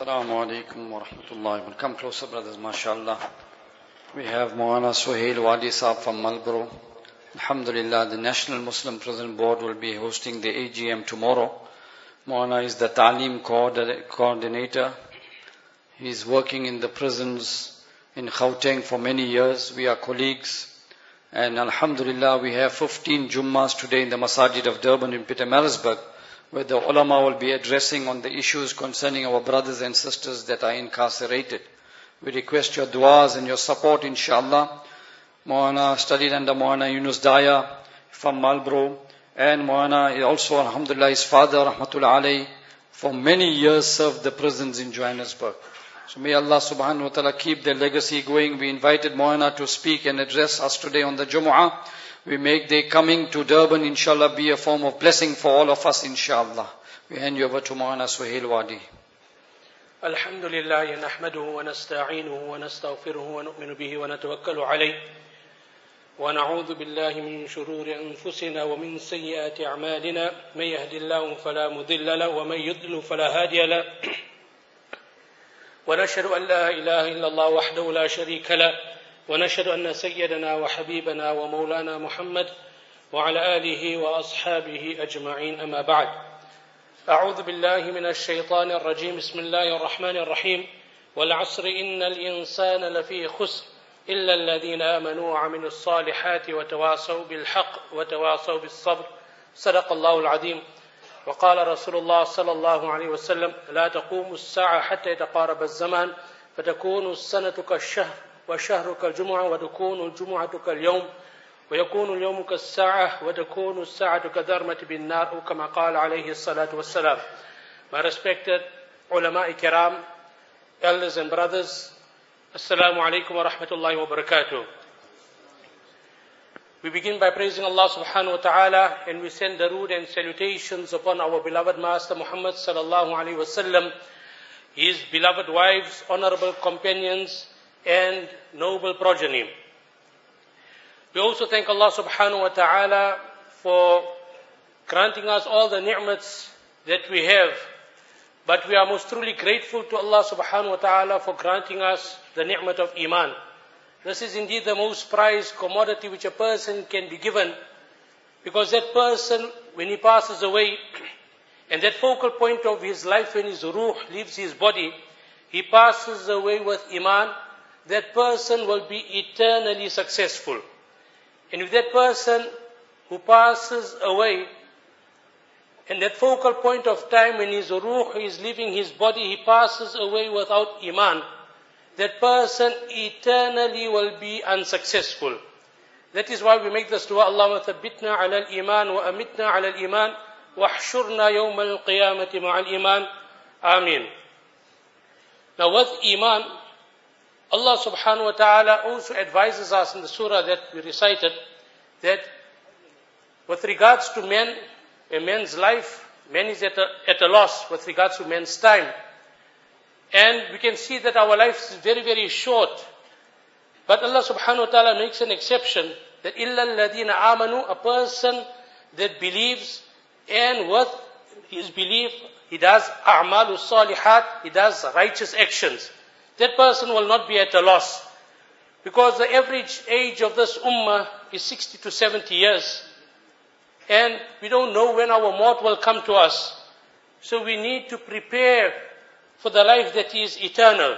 Assalamu alaikum wa rahmatullahi. Come closer, brothers, mashallah. We have Maulana Suhail Wadi Saab from Marlborough. Alhamdulillah, the National Muslim Prison Board will be hosting the AGM tomorrow. Maulana is the Ta'aleem coordinator. He is working in the prisons in Gauteng for many years. We are colleagues. And Alhamdulillah, we have 15 Jummas today in the Masajid of Durban in Pietermaritzburg, where the ulama will be addressing on the issues concerning our brothers and sisters that are incarcerated. We request your du'as and your support, inshallah. Maulana studied under Maulana Yunus Daya from Marlborough, and Maulana also, alhamdulillah, his father, rahmatullah alayhi, for many years served the prisons in Johannesburg. So may Allah subhanahu wa ta'ala keep their legacy going. We invited Maulana to speak and address us today on the Jumu'ah. We make their coming to Durban, inshallah, be a form of blessing for all of us, inshallah. We hand you over to Maulana Suhail Wadi. Alhamdulillah, nahmaduhu wa nasta'inuhu wa nastaghfiruhu wa nu'minu bihi wa natawakkalu alayhi. Wa na'udhu billahi min shururi anfusina wa min sayyiati a'malina. Man yahdillahu fala mudilla lahu wa man yudlil fala hadiya lahu. ونشهد أن لا إله إلا الله وحده لا شريك له ونشهد أن سيدنا وحبيبنا ومولانا محمد وعلى آله وأصحابه أجمعين أما بعد أعوذ بالله من الشيطان الرجيم بسم الله الرحمن الرحيم والعصر إن الإنسان لفي خسر إلا الذين آمنوا وعملوا الصالحات وتواصوا بالحق وتواصوا بالصبر صدق الله العظيم وقال رسول الله صلى الله عليه وسلم لا تقوم الساعة حتى يتقارب الزمان فتكون السنة كالشهر والشهر كالجمعة وتكون الجمعة كاليوم ويكون اليوم كالساعة وتكون الساعة كذرمة بالنار أو كما قال عليه الصلاة والسلام. My respected ulama kiram, elders and brothers, Assalamu alaikum wa rahmatullahi wa barakatuh. We begin by praising Allah subhanahu wa ta'ala, and we send darood and salutations upon our beloved Master Muhammad sallallahu alaihi wasallam, his beloved wives, honorable companions, and noble progeny. We also thank Allah subhanahu wa ta'ala for granting us all the ni'mats that we have. But we are most truly grateful to Allah subhanahu wa ta'ala for granting us the ni'mat of Iman. This is indeed the most prized commodity which a person can be given, because that person, when he passes away, and that focal point of his life when his ruh leaves his body, he passes away with Iman, that person will be eternally successful. And if that person who passes away, and that focal point of time when his ruh is leaving his body, he passes away without Iman, that person eternally will be unsuccessful. That is why we make this dua, Allahumma thabbitna ala al-iman wa amitna ala al-iman wa ahshurna yawm al-qiyamati ma'a al-iman. Ameen. Now with Iman, Allah subhanahu wa ta'ala also advises us in the surah that we recited, that with regards to man, a man's life, man is at a loss with regards to man's time. And we can see that our life is very, very short. But Allah subhanahu wa ta'ala makes an exception, that إِلَّا الَّذِينَ آمَنُوا, a person that believes, and with his belief, he does أَعْمَالُ الصَّالِحَات, he does righteous actions. That person will not be at a loss. Because the average age of this ummah is 60 to 70 years. And we don't know when our maut will come to us. So we need to prepare for the life that is eternal.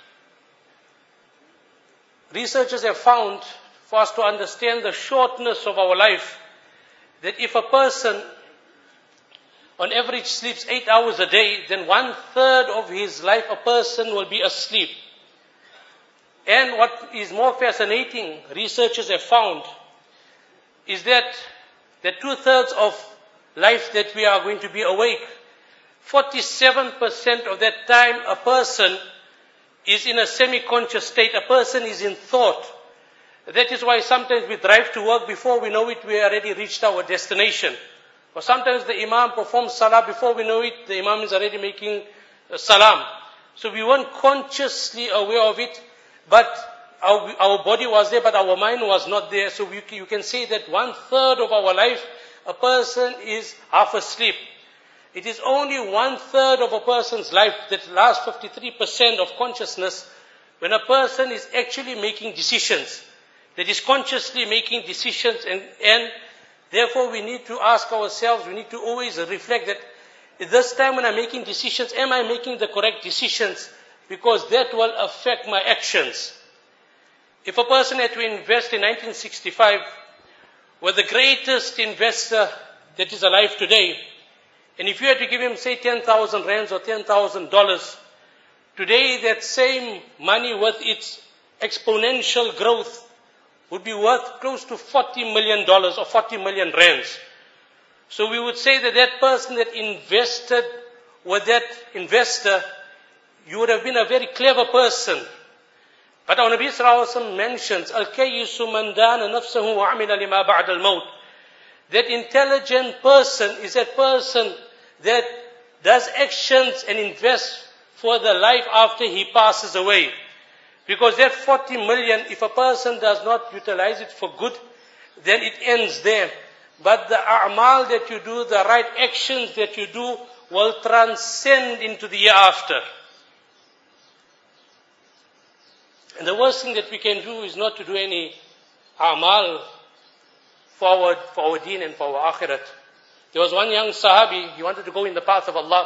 Researchers have found, for us to understand the shortness of our life, that if a person on average sleeps 8 hours a day, then 1/3 of his life a person will be asleep. And what is more fascinating, researchers have found, is that the 2/3 of life that we are going to be awake, 47% of that time a person is in a semi-conscious state, a person is in thought. That is why sometimes we drive to work, before we know it, we already reached our destination. Or sometimes the imam performs salah, before we know it, the imam is already making salam. So we weren't consciously aware of it, but our body was there, but our mind was not there. So you can say that 1/3 of our life, a person is half asleep. It is only 1/3 of a person's life, that last 53% of consciousness, when a person is actually making decisions, that is consciously making decisions, and therefore we need to ask ourselves, we need to always reflect that at this time when I'm making decisions, am I making the correct decisions? Because that will affect my actions. If a person had to invest in 1965, was the greatest investor that is alive today, and if you had to give him, say, 10,000 rands or $10,000, today that same money with its exponential growth would be worth close to $40 million or 40 million rands. So we would say that that person that invested with that investor, you would have been a very clever person. But our Nabi Sallallahu Alaihi Wasallam mentions, Al-Kayyisu man dana nafsahu wa amila lima ba'da al-maut. That intelligent person is that person that does actions and invests for the life after he passes away. Because that 40 million, if a person does not utilize it for good, then it ends there. But the a'mal that you do, the right actions that you do, will transcend into the year after. And the worst thing that we can do is not to do any a'mal forward for our deen and for our akhirat. There was one young sahabi, he wanted to go in the path of Allah.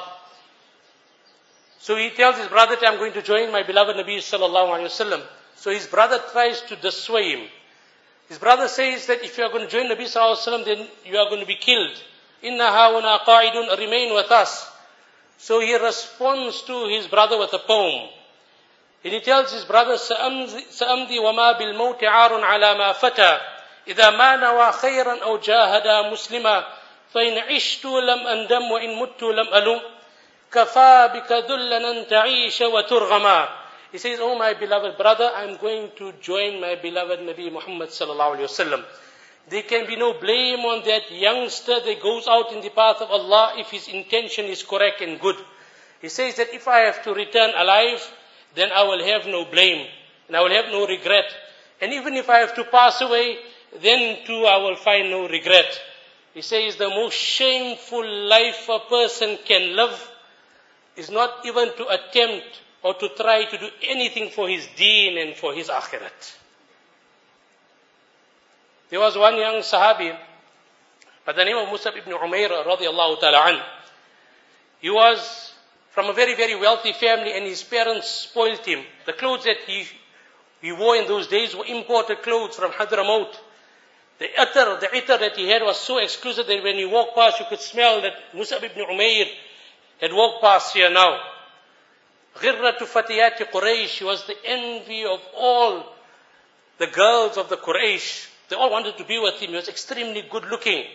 So he tells his brother, I'm going to join my beloved Nabi Sallallahu Alaihi Wasallam. So his brother tries to dissuade him. His brother says that if you are going to join Nabi Sallallahu Alaihi Wasallam, then you are going to be killed. Inna hauna qa'idun, remain with us. So he responds to his brother with a poem. And he tells his brother, سأمضي وما بالموت عار على ما فتى إذا ما نوى خيرا أو جاهد مسلما فإن عشت لم أندم وإن مت لم ألم كفى بك ذلا أن تعيش وترغما. He says, oh my beloved brother, I'm going to join my beloved Nabi Muhammad Sallallahu Alaihi Wasallam. There can be no blame on that youngster that goes out in the path of Allah if his intention is correct and good. He says that if I have to return alive, then I will have no blame and I will have no regret. And even if I have to pass away, then too I will find no regret. He says the most shameful life a person can live is not even to attempt or to try to do anything for his deen and for his akhirat. There was one young sahabi by the name of Mus'ab ibn Umair radiallahu ta'ala an. He was from a very, very wealthy family and his parents spoiled him. The clothes that he wore in those days were imported clothes from Hadramaut. The itar that he had was so exquisite that when he walked past, you could smell that Mus'ab ibn Umair had walked past here now. Ghirratu fatiyati Quraysh, he was the envy of all the girls of the Quraysh. They all wanted to be with him. He was extremely good looking.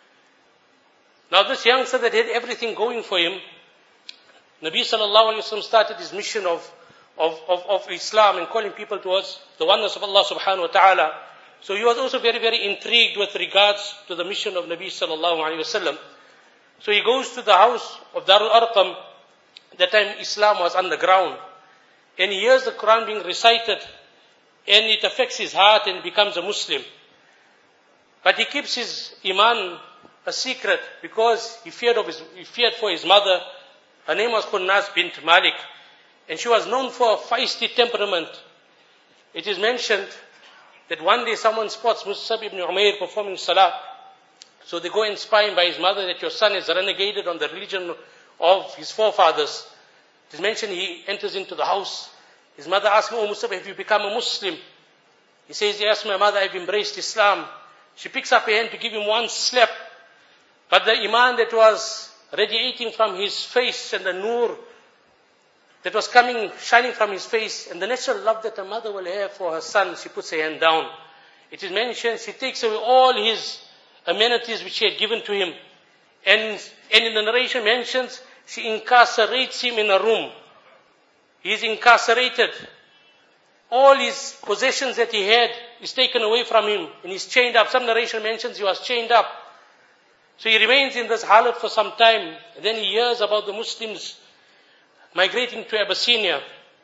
Now this youngster that had everything going for him, Nabi Sallallahu Alaihi Wasallam started his mission of Islam and calling people towards the oneness of Allah Subhanahu Wa Ta'ala. So he was also very, very intrigued with regards to the mission of Nabi Sallallahu Alaihi Wasallam. So he goes to the house of Darul Arqam. At that time Islam was underground. And he hears the Quran being recited. And it affects his heart and he becomes a Muslim. But he keeps his iman a secret because he feared for his mother. Her name was Qunnas bint Malik. And she was known for a feisty temperament. It is mentioned that one day someone spots Mus'ab ibn Umair performing salah. So they go and spy him by his mother that your son is renegaded on the religion of his forefathers. It is mentioned he enters into the house. His mother asks him, oh Mus'ab, have you become a Muslim? He says, yes, my mother, I've embraced Islam. She picks up a hand to give him one slap. But the iman that was radiating from his face and the nur that was shining from his face and the natural love that a mother will have for her son, she puts her hand down. It is mentioned, she takes away all his amenities which she had given to him. And in the narration mentions, she incarcerates him in a room. He is incarcerated. All his possessions that he had is taken away from him and he's chained up. Some narration mentions he was chained up. So he remains in this halat for some time. And then he hears about the Muslims migrating to Abyssinia.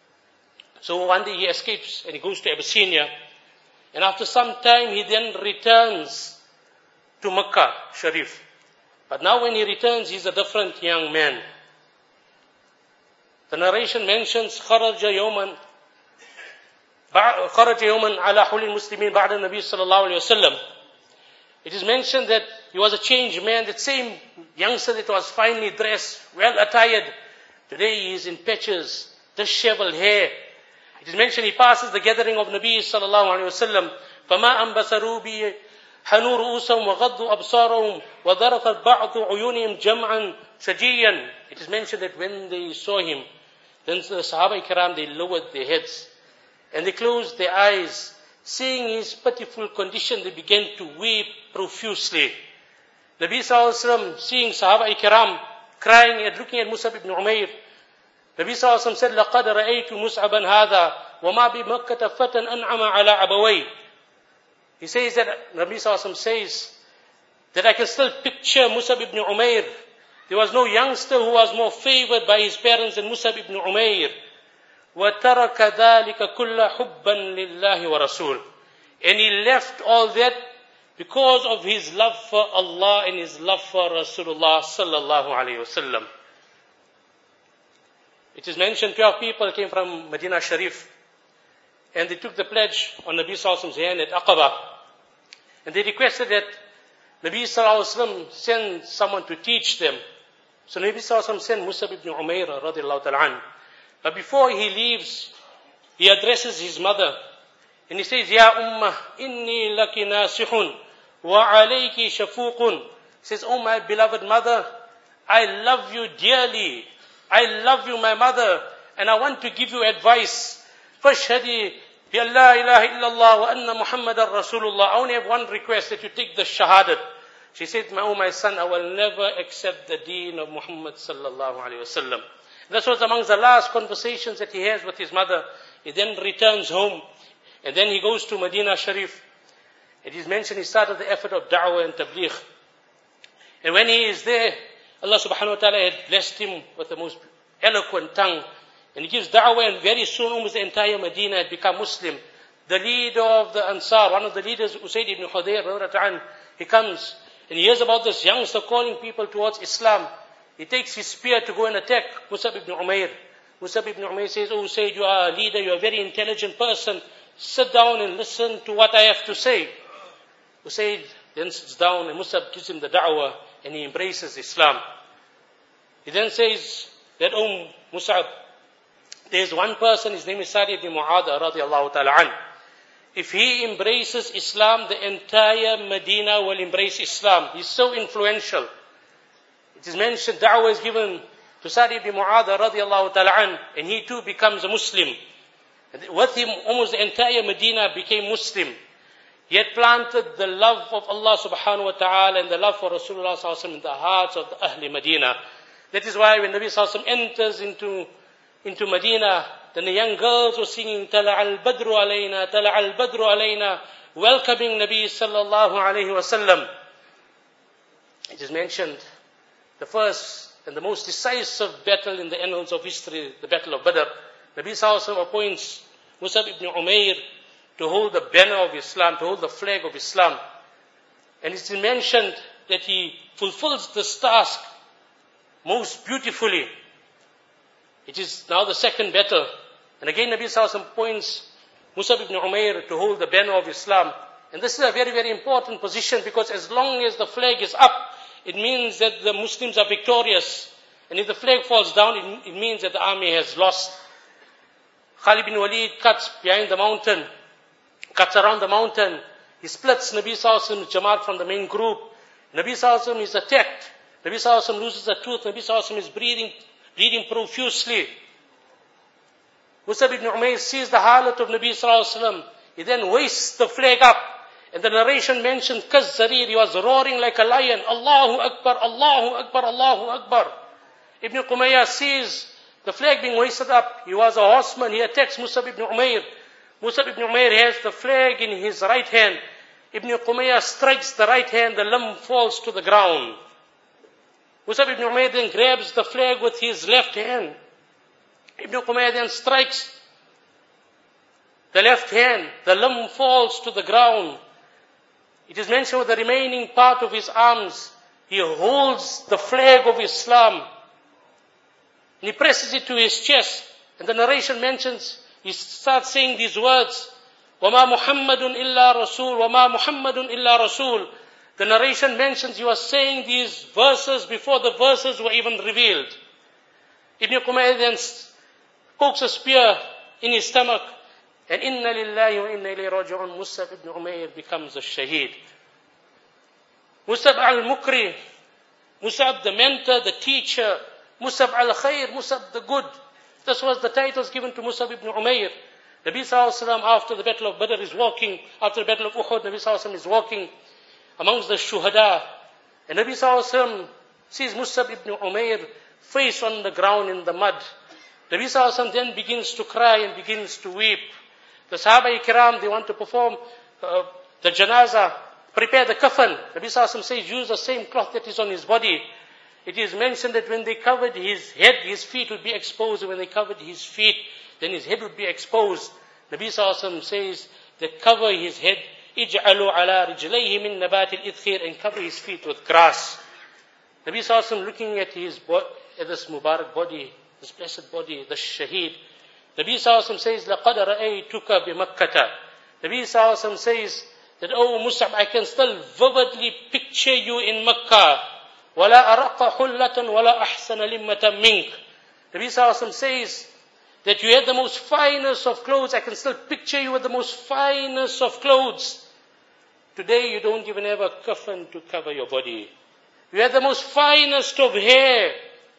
So one day he escapes and he goes to Abyssinia. And after some time he then returns to Makkah Sharif. But now when he returns, he's a different young man. The narration mentions خرج يوما على حول المسلمين بعد النبي صلى الله عليه وسلم. It is mentioned that he was a changed man, that same youngster that was finely dressed, well attired. Today he is in patches, disheveled hair. It is mentioned he passes the gathering of Nabi sallallahu alayhi wasallam. فَمَا أَنْبَسَرُوا بِي حَنُوا رُؤُوسَهُمْ وَغَضُّوا أَبْصَارَهُمْ وَضَرَفَتْ بَعْضُ عُيُونِهِمْ جَمْعًا شَجِيًّا. It is mentioned that when they saw him, then the Sahaba Ikram, they lowered their heads and they closed their eyes. Seeing his pitiful condition, they began to weep profusely. Nabi sallallahu alayhi wasallam, seeing Sahaba Ikram crying and looking at Mus'ab ibn Umair, Nabi sallallahu alayhi wasallam said, لَقَدْ رَأَيْتُ مُصْعَبًا هَذَا وَمَا بِمَكَّةَ فَتًى أَنْعَمَ عَلَى عَبَوَيْهِ. He says that, Nabi sallallahu alayhi wasallam says, that I can still picture Mus'ab ibn Umair. There was no youngster who was more favored by his parents than Mus'ab ibn Umair. وَتَرَكَ ذَلِكَ كُلَّ حُبًّا لِلَّهِ وَرَسُولِ. And he left all that because of his love for Allah and his love for Rasulullah sallallahu alayhi wasallam. It is mentioned 12 people came from Medina Sharif and they took the pledge on Nabi sallallahu alayhi wasallam's hand at Aqaba. And they requested that Nabi sallallahu alayhi wasallam send someone to teach them. So Nabi sallallahu alayhi wasallam sent Mus'ab ibn Umair radiallahu ta'ala anhu. But before he leaves, he addresses his mother. And he says, Ya Ummah, inni laki nasihun, wa alayki shafuqun. He says, oh my beloved mother, I love you dearly. I love you, my mother, and I want to give you advice. Fashhadi bi la ilaha illallah wa anna Muhammadan Rasulullah. I only have one request, that you take the shahadat. She said, oh my son, I will never accept the deen of Muhammad sallallahu alayhi wasallam. This was amongst the last conversations that he has with his mother. He then returns home, and then he goes to Medina Sharif. It is mentioned he started the effort of da'wah and tabligh. And when he is there, Allah subhanahu wa ta'ala had blessed him with the most eloquent tongue. And he gives da'wah, and very soon almost the entire Medina had become Muslim. The leader of the Ansar, one of the leaders, Usayd ibn Hudayr, he comes and he hears about this youngster calling people towards Islam. He takes his spear to go and attack Mus'ab ibn Umair. Mus'ab ibn Umair says, oh Usayd, you are a leader, you are a very intelligent person. Sit down and listen to what I have to say. Usayd then sits down and Mus'ab gives him the da'wah and he embraces Islam. He then says that, oh Mus'ab, there is one person, his name is Sa'd ibn Mu'adh radiallahu ta'ala an. If he embraces Islam, the entire Medina will embrace Islam. He's so influential. It is mentioned, da'wah is given to Sa'd ibn Mu'adh radiallahu ta'ala an, and he too becomes a Muslim. And with him, almost the entire Medina became Muslim. He had planted the love of Allah subhanahu wa ta'ala and the love for Rasulullah sallallahu alayhi wa sallam in the hearts of the Ahli Medina. That is why when Nabi sallallahu alayhi wa sallam enters into Medina, then the young girls were singing, Tala al-Badru alayna, Tala al-Badru alayna, welcoming Nabi sallallahu alayhi wa sallam. It is mentioned, the first and the most decisive battle in the annals of history, the Battle of Badr. Nabi sallallahu alayhi wa sallam appoints Mus'ab ibn Umair to hold the banner of Islam, to hold the flag of Islam. And it's mentioned that he fulfills this task most beautifully. It is now the second battle. And again Nabi sallallahu alayhi wa sallam appoints Mus'ab ibn Umair to hold the banner of Islam. And this is a very, very important position, because as long as the flag is up, it means that the Muslims are victorious. And if the flag falls down, it means that the army has lost. Khalid bin Walid cuts behind the mountain, cuts around the mountain. He splits Nabi sallallahu alayhi wa sallam's Jamaat from the main group. Nabi sallallahu alayhi wa sallam is attacked. Nabi sallallahu alayhi wa sallam loses the tooth. Nabi sallallahu alayhi wa sallam is bleeding profusely. Mus'ab ibn Umair sees the halat of Nabi sallallahu alayhi wa sallam. He then hoists the flag up. And the narration mentions, Kazzarir, he was roaring like a lion. Allahu Akbar, Allahu Akbar, Allahu Akbar. Ibn Qumayyah sees the flag being hoisted up. He was a horseman. He attacks Mus'ab ibn Umair. Mus'ab ibn Umair has the flag in his right hand. Ibn Qumayyah strikes the right hand. The limb falls to the ground. Mus'ab ibn Umair then grabs the flag with his left hand. Ibn Qumayyah then strikes the left hand. The limb falls to the ground. It is mentioned with the remaining part of his arms, He holds the flag of Islam. And he presses it to his chest. And the narration mentions, he starts saying these words, وَمَا مُحَمَّدٌ إِلَّا رَسُولٌ وَمَا مُحَمَّدٌ إِلَّا رَسُولٌ. The narration mentions he was saying these verses before the verses were even revealed. Ibn Qumayr then pokes a spear in his stomach, and inna lillahi wa inna ilayhi raji'un. Mus'ab ibn Umayr becomes a shaheed. Mus'ab al-Mukri, Mus'ab the mentor, the teacher, Mus'ab al-Khair, Mus'ab the good. This was the titles given to Mus'ab ibn Umayr. Nabi sallallahu alaihi wasallam, after the battle of Badr, is walking, after the battle of Uhud, Nabi sallallahu alaihi wasallam is walking amongst the shuhada. And Nabi sallallahu alaihi wasallam sees Mus'ab ibn Umayr face on the ground in the mud. Nabi sallallahu alaihi wasallam then begins to cry and begins to weep. The Sahaba-i-Kiram, they want to perform the janazah, prepare the kafan. Nabi sallallahu alaihi wasallam says, use the same cloth that is on his body. It is mentioned that when they covered his head, his feet would be exposed. And when they covered his feet, then his head would be exposed. Nabi sallallahu alaihi wasallam says that cover his head, اجعلوا على رجليه من نبات الإذخير, and cover his feet with grass. Nabi sallallahu alaihi wasallam looking at this Mubarak body, this blessed body, the shaheed. Nabi sallallahu alaihi wasallam says, لَقَدْ رَأَيْتُكَ بِمَكَّةَ. Nabi sallallahu alaihi wasallam says that, oh Mus'ab, I can still vividly picture you in Makkah. وَلَا أَرَقَّ حُلَّةً وَلَا أَحْسَنَ لِمَّةً مِنْكَ. Nabi sallallahu alaihi wasallam says that you had the most finest of clothes. I can still picture you with the most finest of clothes. Today you don't even have a kafan to cover your body. You had the most finest of hair.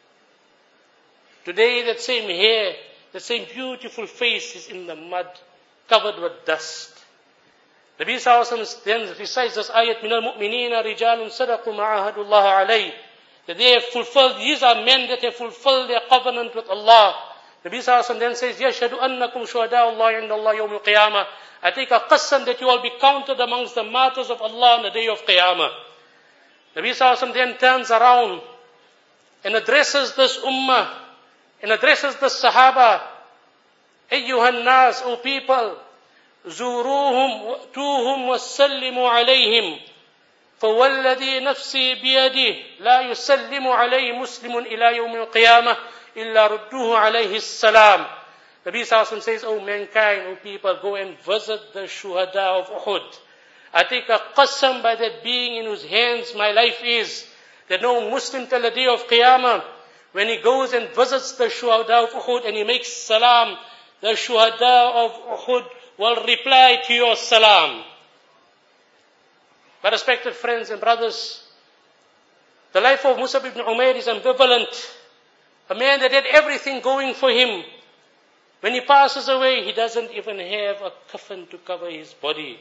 Today that same hair, the same beautiful face is in the mud, covered with dust. Nabi sallallahu alaihi wasallam then recites this ayat, مِنَ الْمُؤْمِنِينَ رِجَالٌ صَدَقُوا مَا عَاهَدُوا اللَّهَ عَلَيْهِ. That they have fulfilled, these are men that have fulfilled their covenant with Allah. Nabi sallallahu alaihi wasallam then says, يَشْهَدُ أَنَّكُمْ شُهَدَاءُ اللَّهِ عِنْدَ اللَّهِ يَوْمِ الْقِيَامَةِ. I take a qasam that you will be counted amongst the martyrs of Allah on the day of Qiyamah. Nabi sallallahu alaihi wasallam then turns around and addresses this ummah, and addresses the Sahaba. أَيُّهَا النَّاسِ, O people, زُورُوهُمْ وَأْتُوهُمْ وَسَلِّمُوا عَلَيْهِمْ فَوَالَّذِي نَفْسِي بِيَدِهِ لَا يُسَلِّمُ عَلَيْهِ مُسْلِمٌ إِلَى يَوْمِ الْقِيَامَةِ إِلَّا رُدُّوهُ عَلَيْهِ السَّلَامِ. Nabi sallallahu alaihi wasallam says, O mankind, O people, go and visit the shuhada of Uhud. I take a qasam by that being in whose hands my life is, that no Muslim till the day of Qiyamah, when he goes and visits the shuhada of Uhud and he makes salam, the shuhada of Uhud will reply to your salam. My respected friends and brothers, the life of Mus'ab ibn Umayr is ambivalent. A man that had everything going for him. When he passes away, he doesn't even have a kafan to cover his body.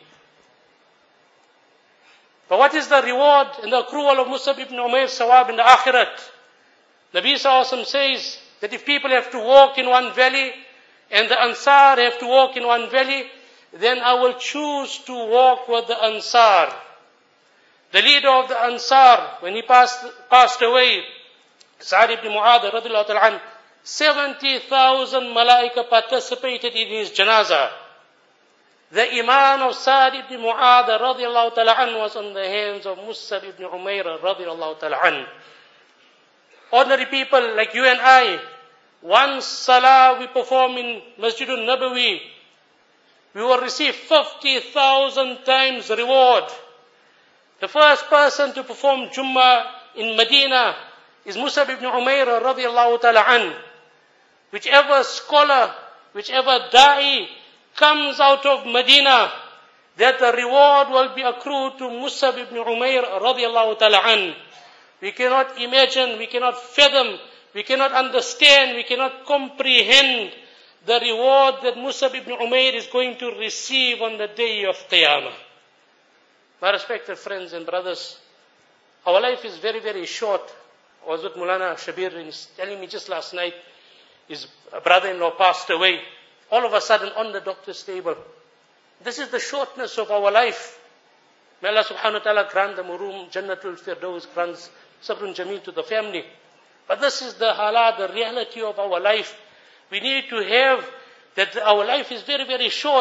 But what is the reward and the accrual of Mus'ab ibn Umayr's sawab in the akhirat? Nabi sallallahu alaihi wasallam says that if people have to walk in one valley, and the Ansar have to walk in one valley, then I will choose to walk with the Ansar. The leader of the Ansar, when he passed away, Sa'd ibn Mu'adh radhiyallahu ta'ala anhu, 70,000 malaika participated in his janazah. The iman of Sa'd ibn Mu'adh radhiyallahu ta'ala anhu was on the hands of Mus'ab ibn Umayr radhiyallahu ta'ala anhu. Ordinary people like you and I, one salah we perform in Masjidul Nabawi, we will receive 50,000 times reward. The first person to perform Jummah in Medina is Mus'ab ibn Umayr radhiyallahu ta'ala anhu. Whichever scholar, whichever da'i comes out of Medina, that the reward will be accrued to Mus'ab ibn Umayr radhiyallahu ta'ala anhu. We cannot imagine, we cannot fathom, we cannot understand, we cannot comprehend the reward that Mus'ab ibn Umayr is going to receive on the day of Qiyamah. My respected friends and brothers, our life is very, very short. I was with Mulana Shabir and he's telling me just last night, his brother-in-law passed away. All of a sudden on the doctor's table. This is the shortness of our life. May Allah subhanahu wa ta'ala grant the Murum, Jannatul Firdaus, grants Sabrun Jameel to the family. But this is the halat, the reality of our life. We need to have that our life is very, very short.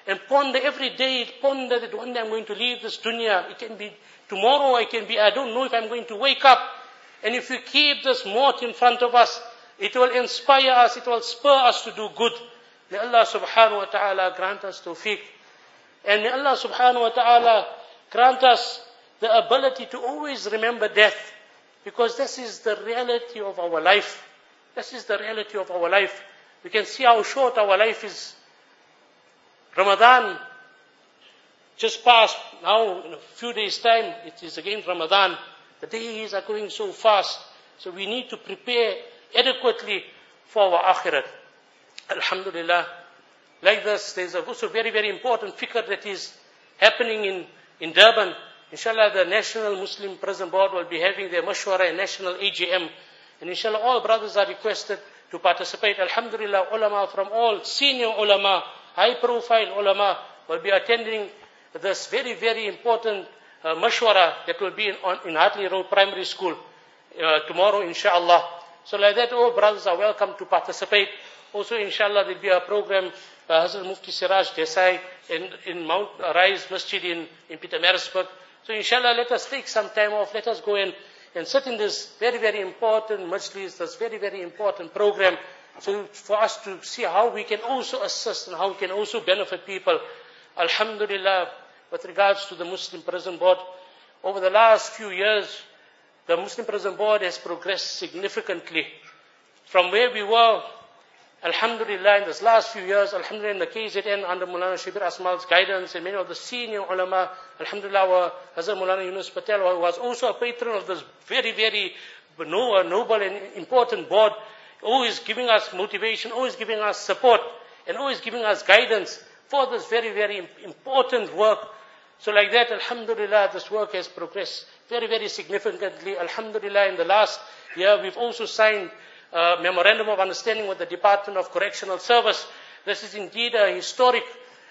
and ponder every day, ponder that one day I'm going to leave this dunya. It can be tomorrow, I don't know if I'm going to wake up. And if we keep this mot in front of us, it will inspire us, it will spur us to do good. May Allah subhanahu wa ta'ala grant us tawfiq. And may Allah subhanahu wa ta'ala grant us the ability to always remember death. Because this is the reality of our life. This is the reality of our life. We can see how short our life is. Ramadan just passed. Now, in a few days' time, it is again Ramadan. The days are going so fast. So we need to prepare adequately for our akhirat. Alhamdulillah. Like this, there's also very, very important fikr that is happening in Durban. Inshallah, the National Muslim Prison Board will be having their mashwara and national AGM. And inshallah, all brothers are requested to participate. Alhamdulillah, ulama from all senior ulama, high profile ulama will be attending this very, very important mashwara that will be in Hartley Road Primary School tomorrow, inshallah. So like that, all brothers are welcome to participate. Also, inshallah, there will be a program by Hazrat Mufti Siraj Desai in Mount Rise Masjid in Pietermaritzburg. So inshallah, let us take some time off. Let us go and sit in this very, very important majlis, this very, very important program. So for us to see how we can also assist and how we can also benefit people. Alhamdulillah, with regards to the Muslim Prison Board, over the last few years, the Muslim Prison Board has progressed significantly. From where we were, alhamdulillah, in this last few years, alhamdulillah, in the KZN under Mulana Shibir Asmal's guidance and many of the senior ulama, alhamdulillah, our Hazrat Mulana Yunus Patel, who was also a patron of this very, very noble and important board, always giving us motivation, always giving us support, and always giving us guidance for this very, very important work. So like that, alhamdulillah, this work has progressed very, very significantly. Alhamdulillah, in the last year, we've also signed memorandum of understanding with the Department of Correctional Service. This is indeed a historic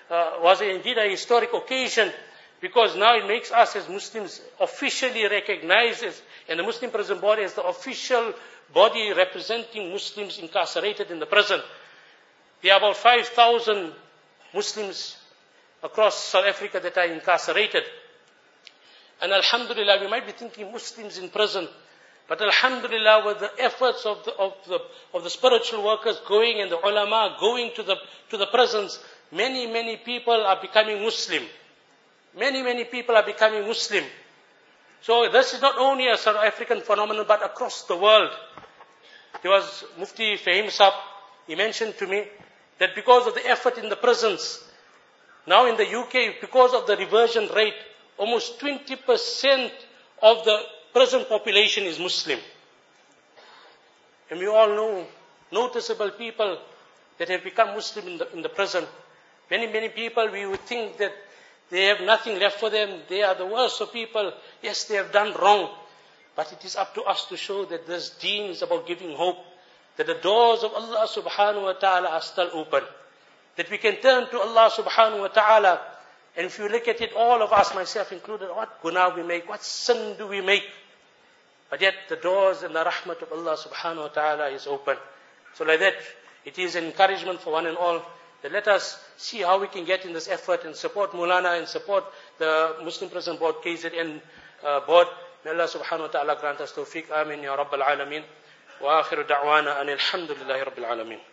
occasion, because now it makes us as Muslims officially recognized and the Muslim Prison Board as the official body representing Muslims incarcerated in the prison. There are about 5,000 Muslims across South Africa that are incarcerated. And alhamdulillah, we might be thinking Muslims in prison, but alhamdulillah, with the efforts of the spiritual workers going and the ulama going to the prisons, many people are becoming Muslim. Many people are becoming Muslim. So this is not only a South African phenomenon, but across the world. There was Mufti Fahim Sahib, he mentioned to me that because of the effort in the prisons, now in the UK, because of the reversion rate, almost 20% of the prison population is Muslim. And we all know noticeable people that have become Muslim in the prison. Many people, we would think that they have nothing left for them. They are the worst of people. Yes, they have done wrong. But it is up to us to show that this deen is about giving hope. That the doors of Allah subhanahu wa ta'ala are still open. That we can turn to Allah subhanahu wa ta'ala. And if you look at it, all of us, myself included, what guna we make, what sin do we make? But yet the doors and the rahmat of Allah subhanahu wa ta'ala is open. So like that, it is an encouragement for one and all, that let us see how we can get in this effort and support Mulana and support the Muslim Prison Board, KZN board. May Allah subhanahu wa ta'ala grant us tawfiq. Amin ya Rabbal Alameen. Wa akhiru da'wana anil hamdulillahi Rabbil Alameen.